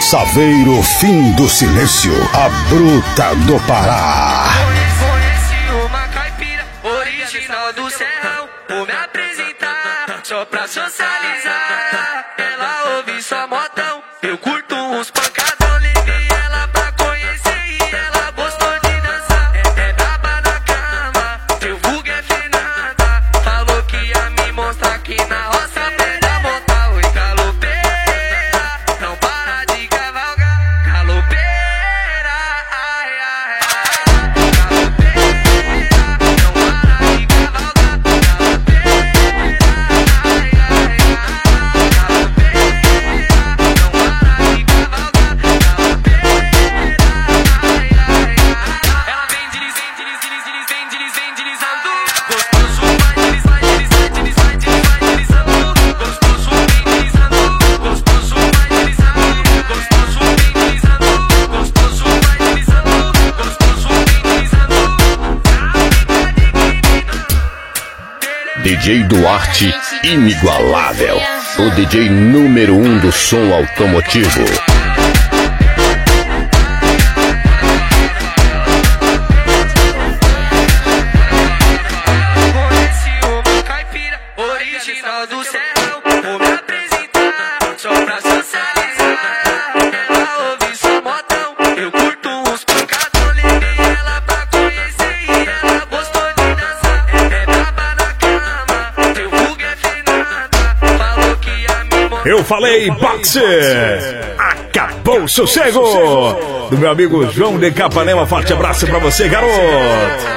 Saveiro Fim do Silêncio, a Bruta do Pará. Conheci uma caipira original do serrão. Vou me apresentar só pra socializar. Ela ouve só modão, eu curto uns pancadão. Levei ela pra conhecer e ela gostou de dançar. É braba na cama, seu vulgo é Fernanda. Falou que ia me mostrar aqui na roça. Aprenda a montar, oi galopeira. Não para de cavalgar, galopeira. Ai, ai, ai. Galopeira, não para de cavalgar, galopeira. Ai, ai, ai. DJ Duarte, inigualável. O DJ número 1 do som automotivo. Conheci uma caipira original do serrão. Vou me apresentar só pra socializar. Ela ouve só modão, eu curto uns pancadão. Levei ela pra conhecer e ela gostou de dançar. É braba na cama, seu vulgo é Fernanda. Falou que ia me mostrar. Eu falei boxer! Acabou o sossego! Do meu amigo João de Capanema, forte abraço pra você, garoto!